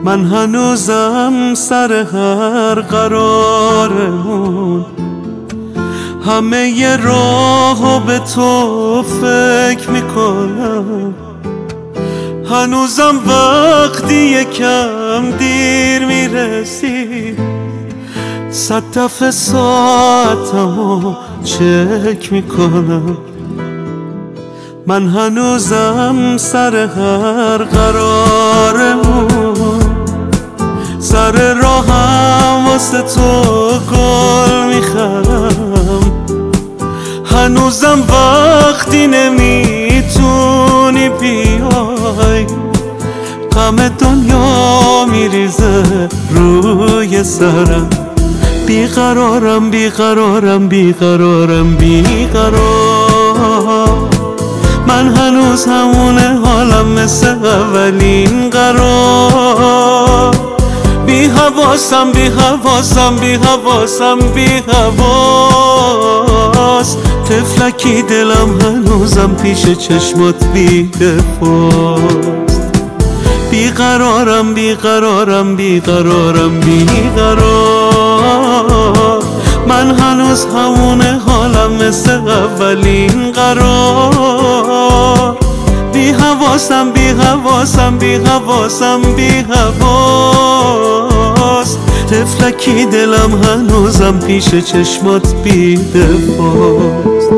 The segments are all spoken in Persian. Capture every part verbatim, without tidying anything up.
من هنوزم سر هر قرارمون همه ی راهو به تو فکر میکنم. هنوزم وقتی یکم دیر میرسی صد دفعه ساعتمو چک میکنم. من هنوزم سر هر قرارمون سر راهم واسه تو گل میخرم. هنوزم وقتی نمیتونی بیای غم دنیا میریزه روی سرم. بیقرارم بیقرارم بیقرارم بیقرار. من هنوز همونه حالم مثل اولین قرار. بی حواسم بی حواسم بی حواسم بی حواس. طفلکی دلم هنوزم پیش چشمات بی دفاست. بیقرارم بیقرارم بیقرارم بیقرار. من هنوز همونه حالم مثل اولین قرار. بی حواسم بی حواسم بی حواسم بی حواس. طفلکی دلم هنوزم پیش چشمات بی دفاست.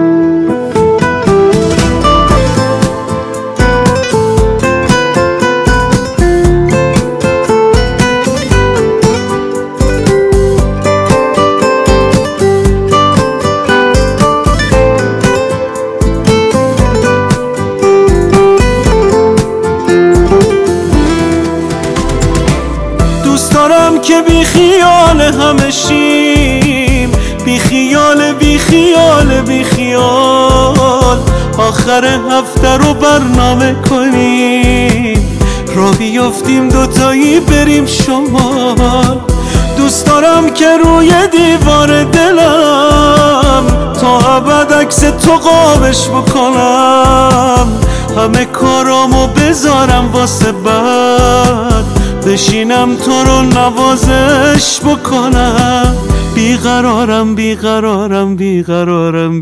دوست دارم که بی خیال همه شیم، بی خیال بی خیال بی خیال. آخر هفته رو برنامه کنیم را بیافتیم دوتایی بریم شمال. دوست دارم که روی دیوار دلم تا ابد عکس تو قابش بکنم. همه کارامو بذارم واسه بعد بشینم تو رو نوازش بکنم. بیقرارم بیقرارم بیقرارم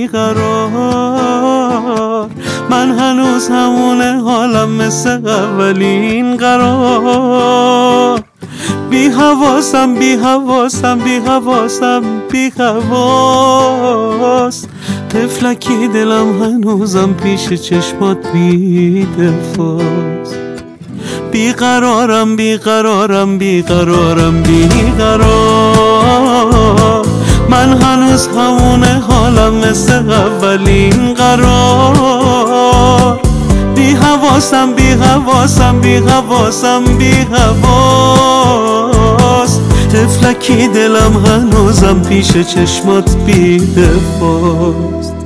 بیقرار. من هنوز همونه حالم مثل اولین قرار. بی حواسم بی حواسم بی حواسم بی حواس. طفلکی دلم هنوزم پیش چشمات بی دفاست. بیقرارم بیقرارم بیقرارم بیقرار. من هنوز همونه حالم مثل اولین قرار. بی حواسم بی حواسم بی حواسم بی حواس. طفلکی دلم هنوزم پیش چشمات بی دفاست.